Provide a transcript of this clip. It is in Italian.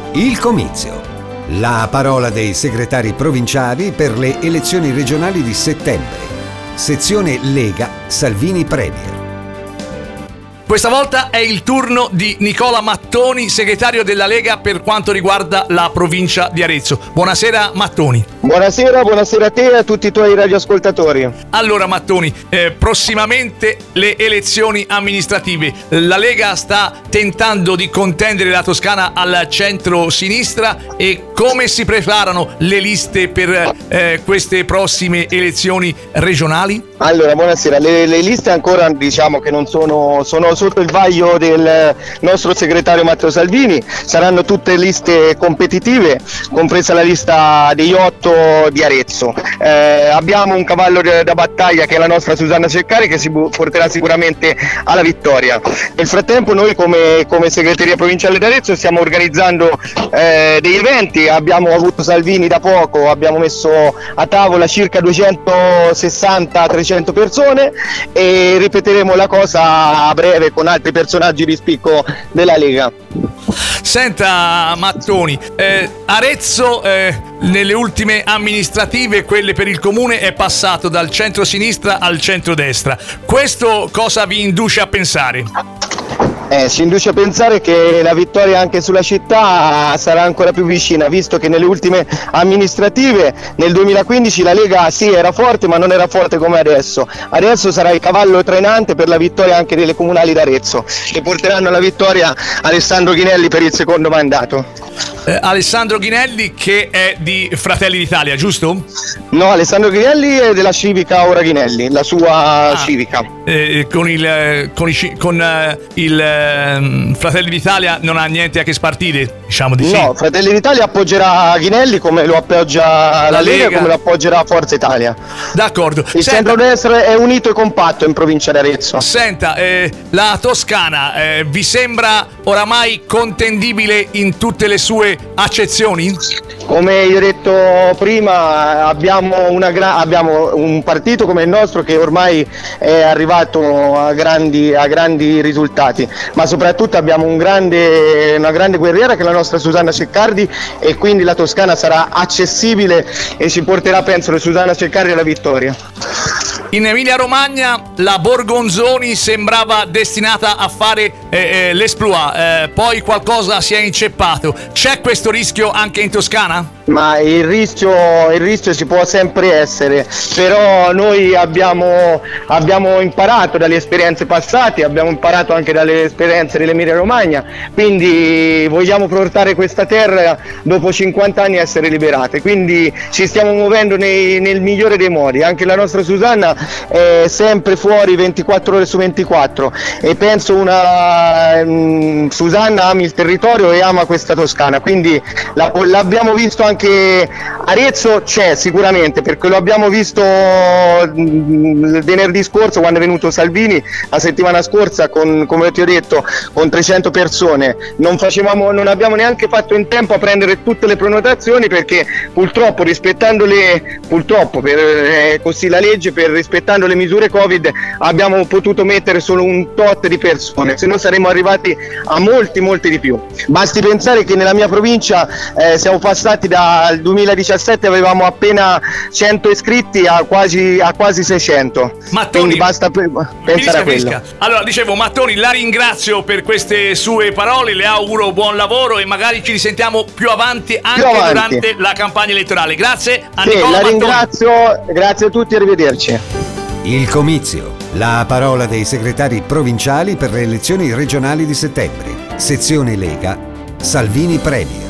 Il comizio. La parola dei segretari provinciali per le elezioni regionali di settembre. Sezione Lega Salvini Premier. Questa volta è il turno di Nicola Mattoni, segretario della Lega per quanto riguarda la provincia di Arezzo. Buonasera Mattoni. Buonasera a te e a tutti i tuoi radioascoltatori. Allora Mattoni, prossimamente le elezioni amministrative. La Lega sta tentando di contendere la Toscana al centro-sinistra e come si preparano le liste per queste prossime elezioni regionali? Allora, buonasera. Le liste ancora diciamo che non sono sotto il vaglio del nostro segretario Matteo Salvini. Saranno tutte liste competitive, compresa la lista degli 8 di Arezzo. Abbiamo un cavallo da battaglia che è la nostra Susanna Ceccari, che si porterà sicuramente alla vittoria. Nel frattempo noi come segreteria provinciale d'Arezzo stiamo organizzando degli eventi. Abbiamo avuto Salvini da poco, abbiamo messo a tavola circa 260-300 persone e ripeteremo la cosa a breve con altri personaggi di spicco della Lega. Senta Mattoni, Arezzo nelle ultime amministrative, quelle per il comune, è passato dal centro-sinistra al centro-destra. Questo cosa vi induce a pensare? Si induce a pensare che la vittoria anche sulla città sarà ancora più vicina, visto che nelle ultime amministrative nel 2015 la Lega sì era forte, ma non era forte come adesso. Adesso sarà il cavallo trainante per la vittoria anche delle comunali d'Arezzo, che porteranno alla vittoria Alessandro Ghinelli per il secondo mandato. Alessandro Ghinelli, che è di Fratelli d'Italia, giusto? No, Alessandro Ghinelli è della Civica Ora Ghinelli, la sua Civica. Con il Fratelli d'Italia non ha niente a che spartire, diciamo di sì. No, Fratelli d'Italia appoggerà Ghinelli come lo appoggia la Lega, come lo appoggerà Forza Italia. D'accordo. Il centrodestra è unito e compatto in provincia di Arezzo. Senta, la Toscana vi sembra oramai contendibile in tutte le sue accezioni? Come io ho detto prima, abbiamo un partito come il nostro che ormai è arrivato a grandi risultati, ma soprattutto abbiamo una grande guerriera che è la nostra Susanna Ceccardi, e quindi la Toscana sarà accessibile e ci porterà, penso, la Susanna Ceccardi alla vittoria. In Emilia Romagna la Borgonzoni sembrava destinata a fare l'esploit, poi qualcosa si è inceppato. C'è questo rischio anche in Toscana? Ma il rischio ci può sempre essere, però noi abbiamo imparato dalle esperienze passate, abbiamo imparato anche dalle esperienze dell'Emilia Romagna, quindi vogliamo portare questa terra dopo 50 anni a essere liberate, quindi ci stiamo muovendo nel migliore dei modi. Anche la nostra Susanna è sempre fuori 24 ore su 24 e penso Susanna ami il territorio e ama questa Toscana, quindi l'abbiamo visto anche. Arezzo c'è sicuramente, perché lo abbiamo visto venerdì scorso quando è venuto Salvini, la settimana scorsa come ti ho detto, con 300 persone. Non abbiamo neanche fatto in tempo a prendere tutte le prenotazioni, perché purtroppo così la legge, rispettando le misure Covid, abbiamo potuto mettere solo un tot di persone, se no saremmo arrivati a molti di più. Basti pensare che nella mia provincia siamo passati dal 2017, avevamo appena 100 iscritti a quasi 600. Mattoni, quindi basta pensare a quello. Allora, dicevo, Mattoni, la ringrazio per queste sue parole, le auguro buon lavoro e magari ci risentiamo più avanti durante la campagna elettorale. Grazie a Nicola Mattoni. Ringrazio, grazie a tutti, arrivederci. Il comizio. La parola dei segretari provinciali per le elezioni regionali di settembre. Sezione Lega Salvini Premier.